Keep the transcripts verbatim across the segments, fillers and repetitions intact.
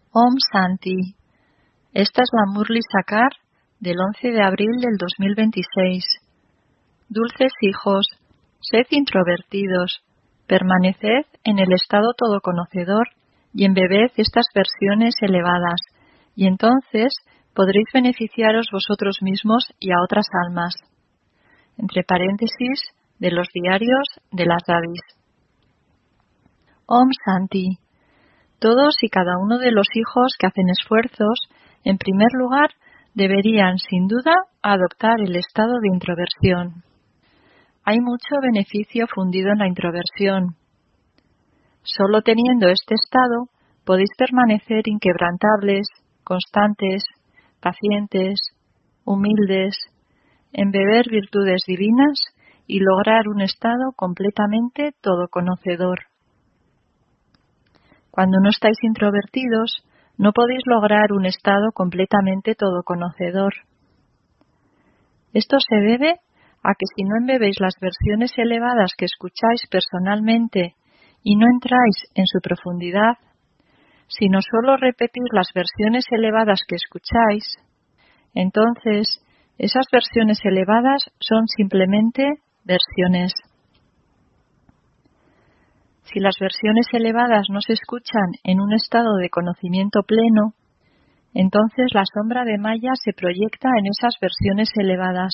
Om Santi. Esta es la Murli Sakar del once de abril del dos mil veintiséis. Dulces hijos, sed introvertidos, permaneced en el estado todoconocedor y embebed estas versiones elevadas, y entonces podréis beneficiaros vosotros mismos y a otras almas. Entre paréntesis, de los diarios de las Davis. Om Santi. Todos y cada uno de los hijos que hacen esfuerzos, en primer lugar, deberían, sin duda, adoptar el estado de introversión. Hay mucho beneficio fundido en la introversión. Solo teniendo este estado, podéis permanecer inquebrantables, constantes, pacientes, humildes, embeber virtudes divinas y lograr un estado completamente todoconocedor. Cuando no estáis introvertidos, no podéis lograr un estado completamente todoconocedor. Esto se debe a que si no embebéis las versiones elevadas que escucháis personalmente y no entráis en su profundidad, sino solo repetís las versiones elevadas que escucháis, entonces esas versiones elevadas son simplemente versiones. Si las versiones elevadas no se escuchan en un estado de conocimiento pleno, entonces la sombra de Maya se proyecta en esas versiones elevadas.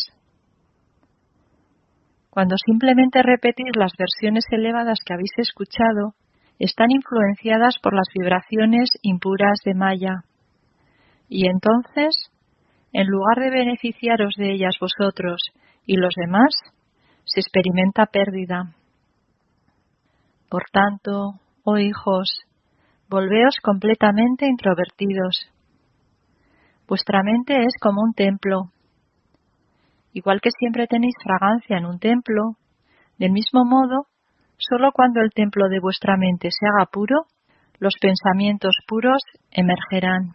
Cuando simplemente repetís las versiones elevadas que habéis escuchado, están influenciadas por las vibraciones impuras de Maya. Y entonces, en lugar de beneficiaros de ellas vosotros y los demás, se experimenta pérdida. Por tanto, oh hijos, volveos completamente introvertidos. Vuestra mente es como un templo. Igual que siempre tenéis fragancia en un templo, del mismo modo, solo cuando el templo de vuestra mente se haga puro, los pensamientos puros emergerán.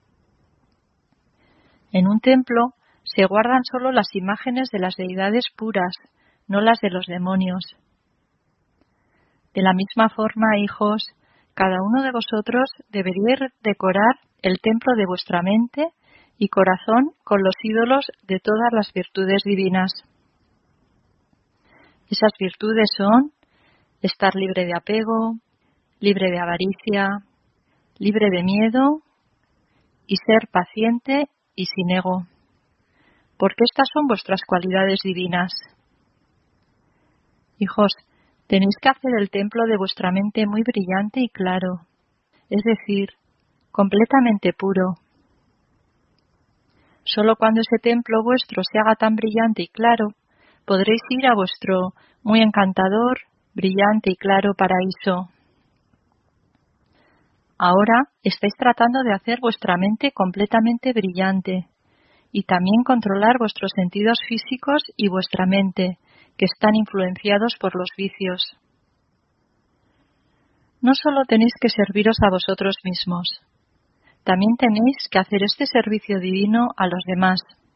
En un templo se guardan solo las imágenes de las deidades puras, no las de los demonios. De la misma forma, hijos, cada uno de vosotros debería decorar el templo de vuestra mente y corazón con los ídolos de todas las virtudes divinas. Esas virtudes son estar libre de apego, libre de avaricia, libre de miedo y ser paciente y sin ego, porque estas son vuestras cualidades divinas. Hijos, tenéis que hacer el templo de vuestra mente muy brillante y claro, es decir, completamente puro. Solo cuando ese templo vuestro se haga tan brillante y claro, podréis ir a vuestro muy encantador, brillante y claro paraíso. Ahora estáis tratando de hacer vuestra mente completamente brillante y también controlar vuestros sentidos físicos y vuestra mente, que están influenciados por los vicios. No solo tenéis que serviros a vosotros mismos, también tenéis que hacer este servicio divino a los demás.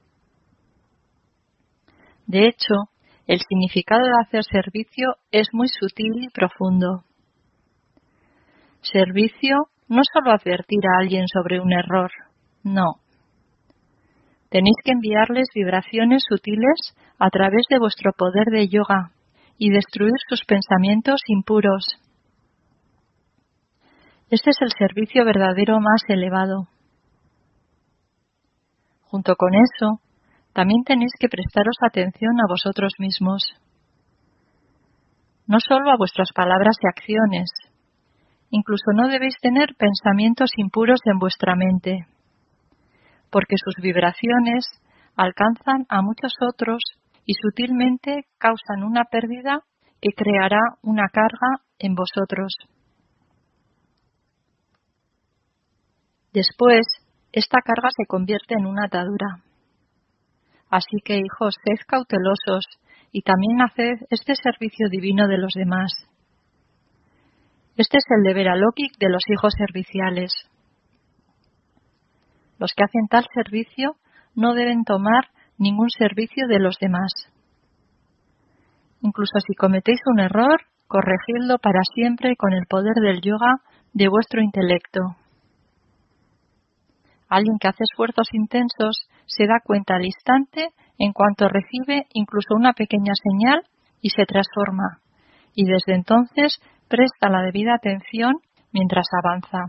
De hecho, el significado de hacer servicio es muy sutil y profundo. Servicio no es solo advertir a alguien sobre un error, no. Tenéis que enviarles vibraciones sutiles a través de vuestro poder de yoga y destruir sus pensamientos impuros. Este es el servicio verdadero más elevado. Junto con eso, también tenéis que prestaros atención a vosotros mismos. No solo a vuestras palabras y acciones. Incluso no debéis tener pensamientos impuros en vuestra mente, porque sus vibraciones alcanzan a muchos otros y sutilmente causan una pérdida que creará una carga en vosotros. Después, esta carga se convierte en una atadura. Así que, hijos, sed cautelosos y también haced este servicio divino de los demás. Este es el deber alóquic de los hijos serviciales. Los que hacen tal servicio no deben tomar ningún servicio de los demás. Incluso si cometéis un error, corregidlo para siempre con el poder del yoga de vuestro intelecto. Alguien que hace esfuerzos intensos se da cuenta al instante en cuanto recibe incluso una pequeña señal y se transforma, y desde entonces presta la debida atención mientras avanza.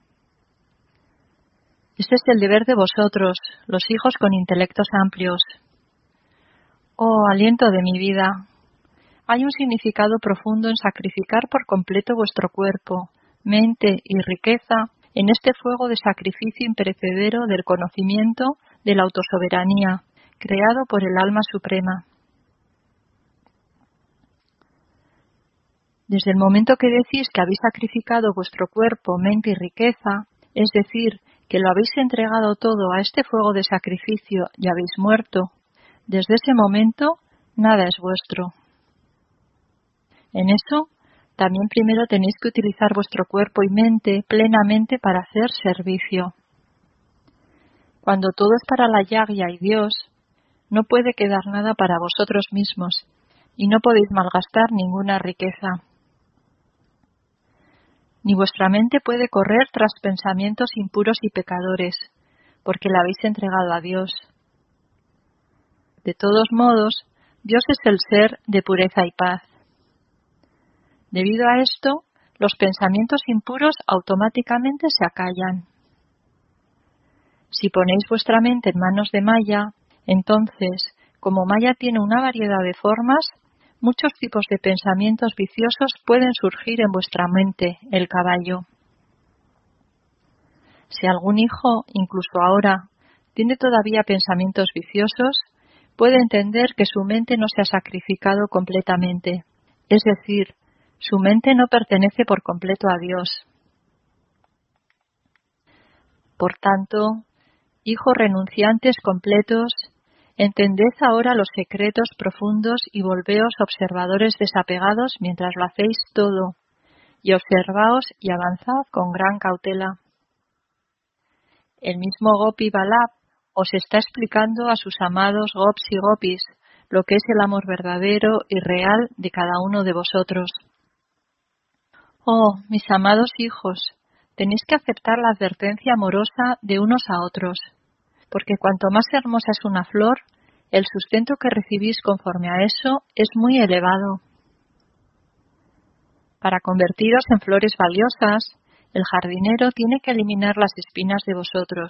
Este es el deber de vosotros, los hijos con intelectos amplios. Oh, aliento de mi vida, hay un significado profundo en sacrificar por completo vuestro cuerpo, mente y riqueza en este fuego de sacrificio imperecedero del conocimiento de la autosoberanía, creado por el alma suprema. Desde el momento que decís que habéis sacrificado vuestro cuerpo, mente y riqueza, es decir, que lo habéis entregado todo a este fuego de sacrificio y habéis muerto, desde ese momento nada es vuestro. En eso, también primero tenéis que utilizar vuestro cuerpo y mente plenamente para hacer servicio. Cuando todo es para la yagya y Dios, no puede quedar nada para vosotros mismos y no podéis malgastar ninguna riqueza. Ni vuestra mente puede correr tras pensamientos impuros y pecadores, porque la habéis entregado a Dios. De todos modos, Dios es el ser de pureza y paz. Debido a esto, los pensamientos impuros automáticamente se acallan. Si ponéis vuestra mente en manos de Maya, entonces, como Maya tiene una variedad de formas, muchos tipos de pensamientos viciosos pueden surgir en vuestra mente, el caballo. Si algún hijo, incluso ahora, tiene todavía pensamientos viciosos, puede entender que su mente no se ha sacrificado completamente, es decir, su mente no pertenece por completo a Dios. Por tanto, hijos renunciantes completos, entended ahora los secretos profundos y volveos observadores desapegados mientras lo hacéis todo, y observaos y avanzad con gran cautela. El mismo Gopi Vallabh os está explicando a sus amados Gops y Gopis lo que es el amor verdadero y real de cada uno de vosotros. Oh, mis amados hijos, tenéis que aceptar la advertencia amorosa de unos a otros, porque cuanto más hermosa es una flor, el sustento que recibís conforme a eso es muy elevado. Para convertiros en flores valiosas, el jardinero tiene que eliminar las espinas de vosotros.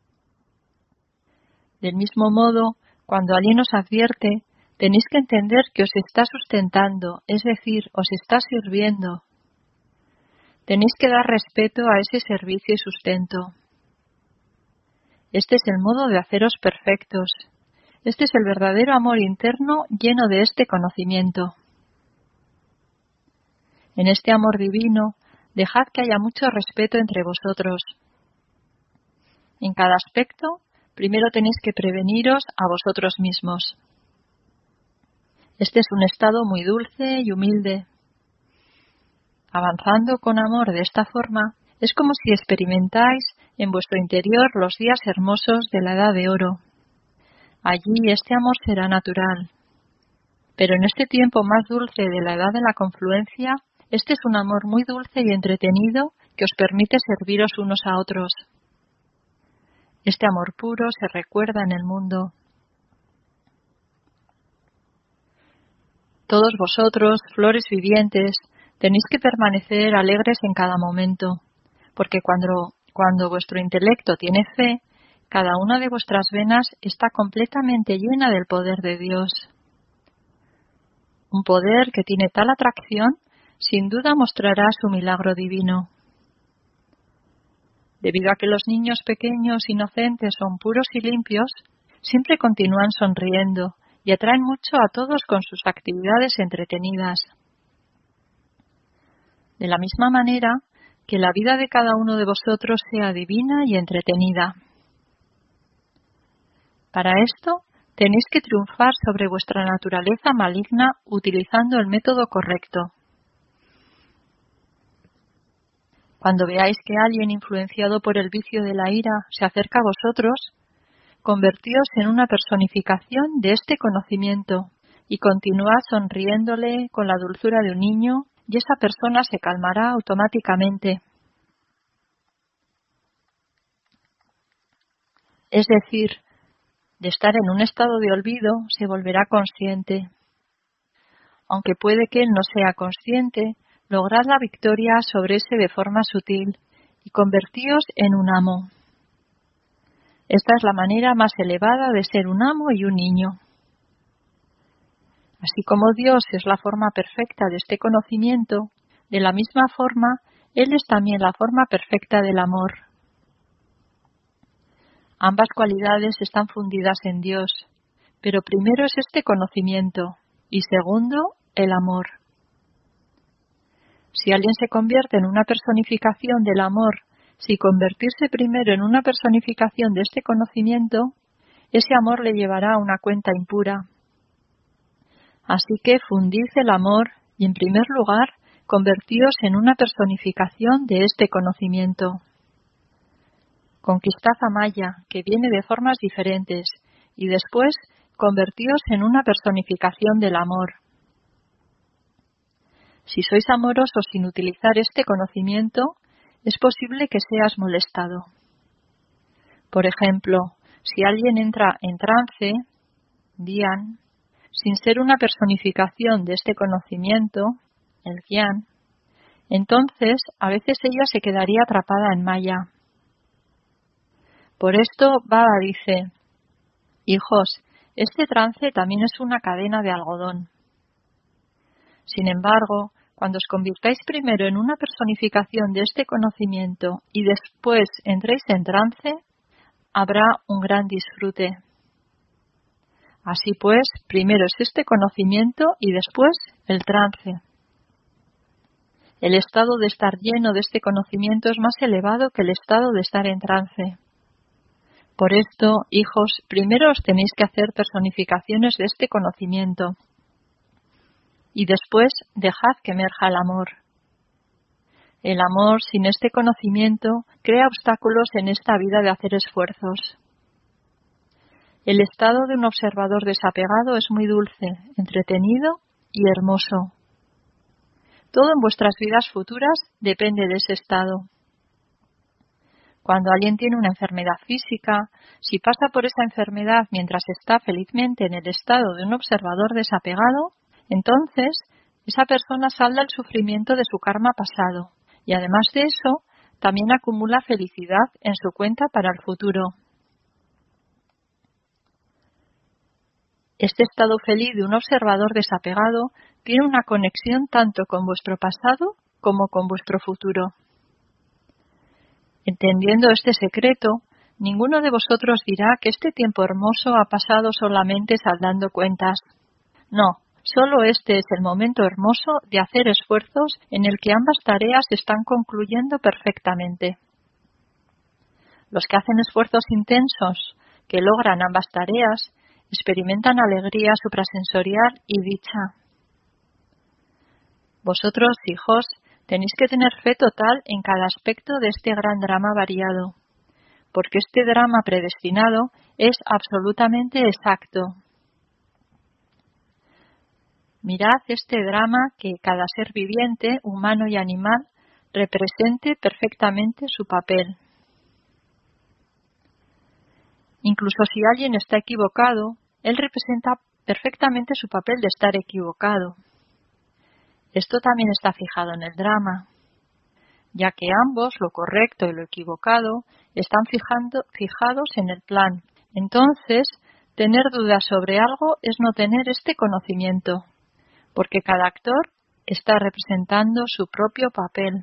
Del mismo modo, cuando alguien os advierte, tenéis que entender que os está sustentando, es decir, os está sirviendo. Tenéis que dar respeto a ese servicio y sustento. Este es el modo de haceros perfectos. Este es el verdadero amor interno lleno de este conocimiento. En este amor divino, dejad que haya mucho respeto entre vosotros. En cada aspecto, primero tenéis que preveniros a vosotros mismos. Este es un estado muy dulce y humilde. Avanzando con amor de esta forma, es como si experimentáis en vuestro interior los días hermosos de la Edad de Oro. Allí este amor será natural. Pero en este tiempo más dulce de la Edad de la Confluencia, este es un amor muy dulce y entretenido que os permite serviros unos a otros. Este amor puro se recuerda en el mundo. Todos vosotros, flores vivientes, tenéis que permanecer alegres en cada momento, porque cuando, cuando vuestro intelecto tiene fe, cada una de vuestras venas está completamente llena del poder de Dios. Un poder que tiene tal atracción, sin duda mostrará su milagro divino. Debido a que los niños pequeños inocentes son puros y limpios, siempre continúan sonriendo y atraen mucho a todos con sus actividades entretenidas. De la misma manera, que la vida de cada uno de vosotros sea divina y entretenida. Para esto, tenéis que triunfar sobre vuestra naturaleza maligna utilizando el método correcto. Cuando veáis que alguien influenciado por el vicio de la ira se acerca a vosotros, convertíos en una personificación de este conocimiento y continuad sonriéndole con la dulzura de un niño, y esa persona se calmará automáticamente. es decir, de estar en un estado de olvido, se volverá consciente. Aunque puede que él no sea consciente, lograd la victoria sobre ese de forma sutil y convertíos en un amo. Esta es la manera más elevada de ser un amo y un niño. Así como Dios es la forma perfecta de este conocimiento, de la misma forma, Él es también la forma perfecta del amor. Ambas cualidades están fundidas en Dios, pero primero es este conocimiento y segundo, el amor. Si alguien se convierte en una personificación del amor, si convertirse primero en una personificación de este conocimiento, ese amor le llevará a una cuenta impura. Así que fundid el amor y, en primer lugar, convertíos en una personificación de este conocimiento. Conquistad a Maya, que viene de formas diferentes, y después convertíos en una personificación del amor. Si sois amorosos sin utilizar este conocimiento, es posible que seas molestado. Por ejemplo, si alguien entra en trance, Dhyan, sin ser una personificación de este conocimiento, el Gyan, entonces a veces ella se quedaría atrapada en Maya. Por esto Baba dice: hijos, este trance también es una cadena de algodón. Sin embargo, cuando os convirtáis primero en una personificación de este conocimiento y después entréis en trance, habrá un gran disfrute. Así pues, primero es este conocimiento y después el trance. El estado de estar lleno de este conocimiento es más elevado que el estado de estar en trance. Por esto, hijos, primero os tenéis que hacer personificaciones de este conocimiento y después dejad que emerja el amor. El amor sin este conocimiento crea obstáculos en esta vida de hacer esfuerzos. El estado de un observador desapegado es muy dulce, entretenido y hermoso. Todo en vuestras vidas futuras depende de ese estado. Cuando alguien tiene una enfermedad física, si pasa por esa enfermedad mientras está felizmente en el estado de un observador desapegado, entonces esa persona salda el sufrimiento de su karma pasado y además de eso, también acumula felicidad en su cuenta para el futuro. Este estado feliz de un observador desapegado tiene una conexión tanto con vuestro pasado como con vuestro futuro. Entendiendo este secreto, ninguno de vosotros dirá que este tiempo hermoso ha pasado solamente saldando cuentas. No, solo este es el momento hermoso de hacer esfuerzos en el que ambas tareas están concluyendo perfectamente. Los que hacen esfuerzos intensos, que logran ambas tareas, experimentan alegría suprasensorial y dicha. Vosotros, hijos, tenéis que tener fe total en cada aspecto de este gran drama variado, porque este drama predestinado es absolutamente exacto. Mirad este drama que cada ser viviente, humano y animal, represente perfectamente su papel. Incluso si alguien está equivocado, él representa perfectamente su papel de estar equivocado. Esto también está fijado en el drama, ya que ambos, lo correcto y lo equivocado, están fijando, fijados en el plan. Entonces, tener dudas sobre algo es no tener este conocimiento, porque cada actor está representando su propio papel.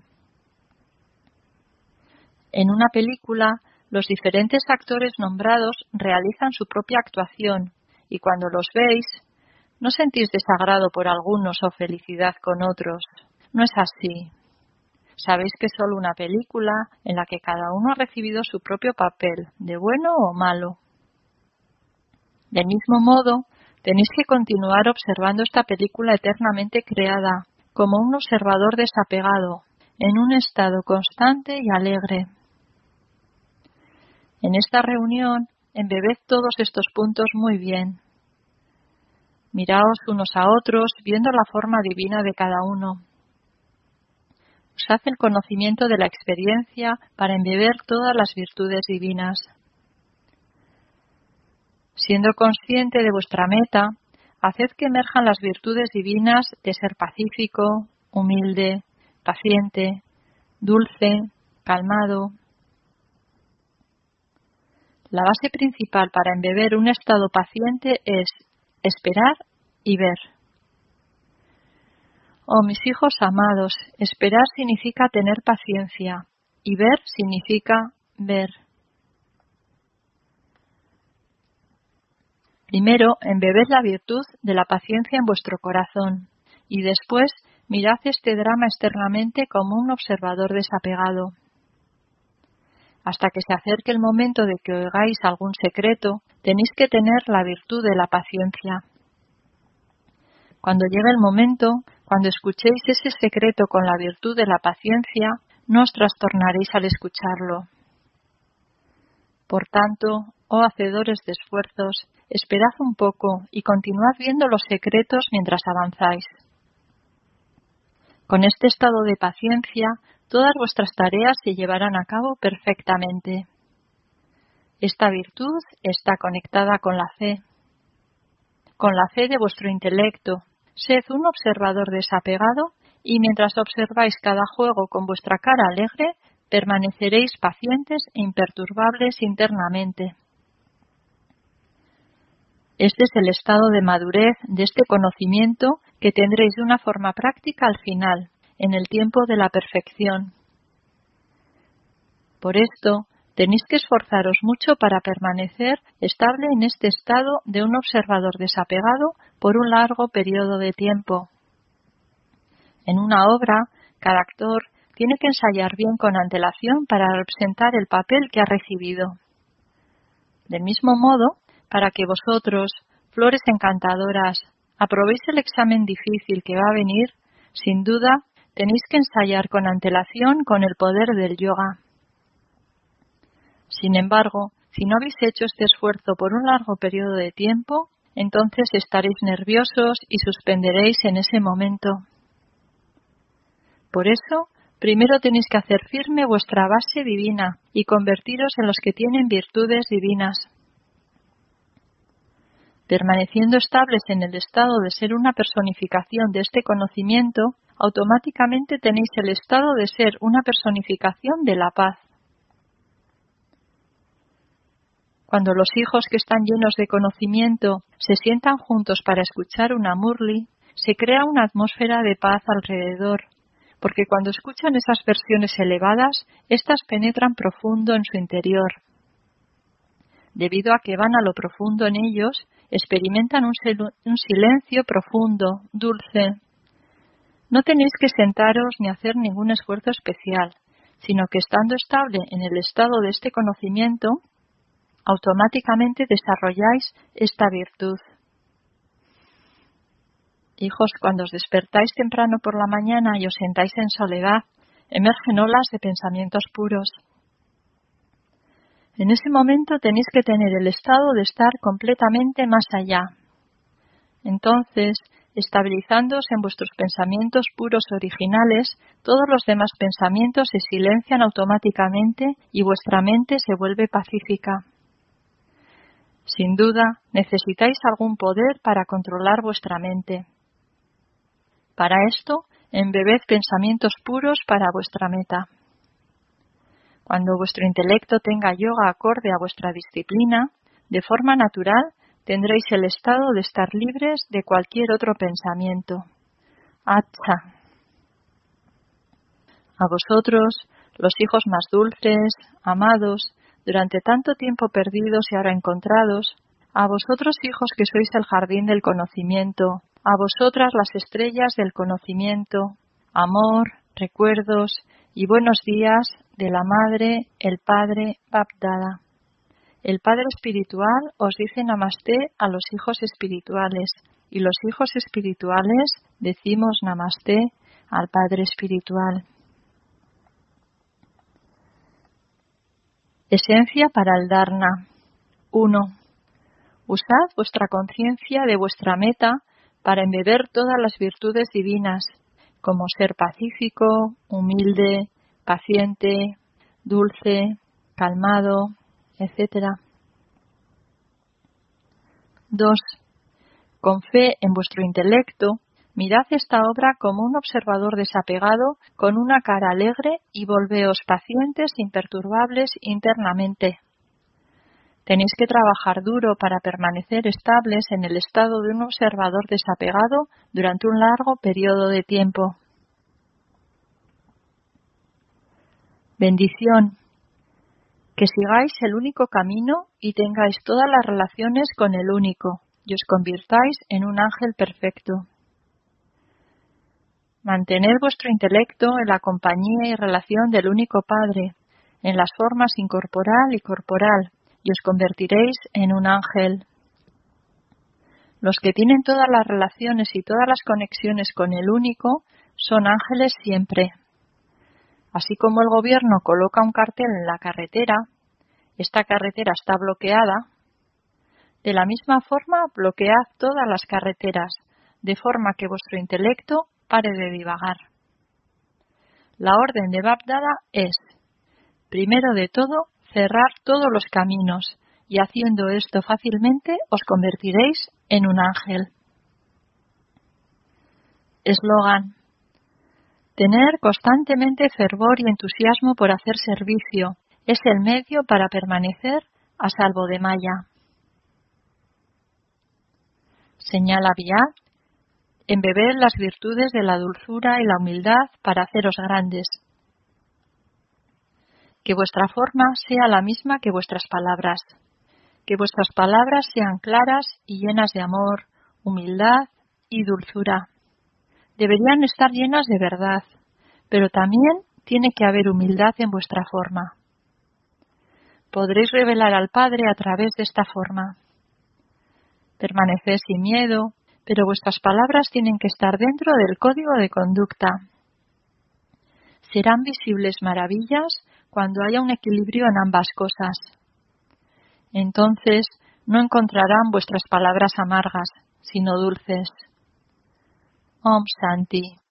En una película, los diferentes actores nombrados realizan su propia actuación y cuando los veis, no sentís desagrado por algunos o felicidad con otros. No es así. Sabéis que es solo una película en la que cada uno ha recibido su propio papel, de bueno o malo. Del mismo modo, tenéis que continuar observando esta película eternamente creada, como un observador desapegado, en un estado constante y alegre. En esta reunión, embebed todos estos puntos muy bien. Miraos unos a otros, viendo la forma divina de cada uno. Usad el conocimiento de la experiencia para embeber todas las virtudes divinas. Siendo consciente de vuestra meta, haced que emerjan las virtudes divinas de ser pacífico, humilde, paciente, dulce, calmado. La base principal para embeber un estado paciente es esperar y ver. Oh, mis hijos amados, esperar significa tener paciencia y ver significa ver. Primero, embebed la virtud de la paciencia en vuestro corazón y después mirad este drama externamente como un observador desapegado. Hasta que se acerque el momento de que oigáis algún secreto, tenéis que tener la virtud de la paciencia. Cuando llegue el momento, cuando escuchéis ese secreto con la virtud de la paciencia, no os trastornaréis al escucharlo. Por tanto, oh hacedores de esfuerzos, esperad un poco y continuad viendo los secretos mientras avanzáis. Con este estado de paciencia, todas vuestras tareas se llevarán a cabo perfectamente. Esta virtud está conectada con la fe, con la fe de vuestro intelecto. Sed un observador desapegado y mientras observáis cada juego con vuestra cara alegre, permaneceréis pacientes e imperturbables internamente. Este es el estado de madurez de este conocimiento que tendréis de una forma práctica al final, en el tiempo de la perfección. Por esto, tenéis que esforzaros mucho para permanecer estable en este estado de un observador desapegado por un largo periodo de tiempo. En una obra, cada actor tiene que ensayar bien con antelación para representar el papel que ha recibido. Del mismo modo, para que vosotros, flores encantadoras, aprobéis el examen difícil que va a venir, sin duda, tenéis que ensayar con antelación con el poder del yoga. Sin embargo, si no habéis hecho este esfuerzo por un largo periodo de tiempo, entonces estaréis nerviosos y suspenderéis en ese momento. Por eso, primero tenéis que hacer firme vuestra base divina y convertiros en los que tienen virtudes divinas. Permaneciendo estables en el estado de ser una personificación de este conocimiento, automáticamente tenéis el estado de ser una personificación de la paz. Cuando los hijos que están llenos de conocimiento se sientan juntos para escuchar una murli, se crea una atmósfera de paz alrededor, porque cuando escuchan esas versiones elevadas, éstas penetran profundo en su interior. Debido a que van a lo profundo en ellos, experimentan un, un silencio profundo, dulce. No tenéis que sentaros ni hacer ningún esfuerzo especial, sino que estando estable en el estado de este conocimiento, automáticamente desarrolláis esta virtud. Hijos, cuando os despertáis temprano por la mañana y os sentáis en soledad, emergen olas de pensamientos puros. En ese momento tenéis que tener el estado de estar completamente más allá. Entonces, estabilizándoos en vuestros pensamientos puros originales, todos los demás pensamientos se silencian automáticamente y vuestra mente se vuelve pacífica. Sin duda, necesitáis algún poder para controlar vuestra mente. Para esto, embebed pensamientos puros para vuestra meta. Cuando vuestro intelecto tenga yoga acorde a vuestra disciplina, de forma natural tendréis el estado de estar libres de cualquier otro pensamiento. Acha. A vosotros, los hijos más dulces, amados, durante tanto tiempo perdidos y ahora encontrados, a vosotros hijos que sois el jardín del conocimiento, a vosotras las estrellas del conocimiento, amor, recuerdos y buenos días de la Madre, el Padre, Bapdada. El Padre Espiritual os dice Namasté a los hijos espirituales y los hijos espirituales decimos Namasté al Padre Espiritual. Esencia para el Dharna. uno. Usad vuestra conciencia de vuestra meta para embeber todas las virtudes divinas, como ser pacífico, humilde, paciente, dulce, calmado, etcétera. dos. Con fe en vuestro intelecto, mirad esta obra como un observador desapegado, con una cara alegre, y volveos pacientes, imperturbables internamente. Tenéis que trabajar duro para permanecer estables en el estado de un observador desapegado durante un largo periodo de tiempo. Bendición. Que sigáis el único camino y tengáis todas las relaciones con el único, y os convirtáis en un ángel perfecto. Mantened vuestro intelecto en la compañía y relación del único Padre, en las formas incorporal y corporal, y os convertiréis en un ángel. Los que tienen todas las relaciones y todas las conexiones con el único son ángeles siempre. Así como el gobierno coloca un cartel en la carretera, esta carretera está bloqueada, de la misma forma bloquead todas las carreteras, de forma que vuestro intelecto pare de divagar. La orden de Bab Dada es, primero de todo, cerrar todos los caminos, y haciendo esto fácilmente os convertiréis en un ángel. Eslogan. Tener constantemente fervor y entusiasmo por hacer servicio es el medio para permanecer a salvo de Maya. Señala Biat, embebed las virtudes de la dulzura y la humildad para haceros grandes. Que vuestra forma sea la misma que vuestras palabras. Que vuestras palabras sean claras y llenas de amor, humildad y dulzura. Deberían estar llenas de verdad, pero también tiene que haber humildad en vuestra forma. Podréis revelar al Padre a través de esta forma. Permaneced sin miedo, pero vuestras palabras tienen que estar dentro del código de conducta. Serán visibles maravillas cuando haya un equilibrio en ambas cosas. Entonces no encontrarán vuestras palabras amargas, sino dulces. Om Shanti.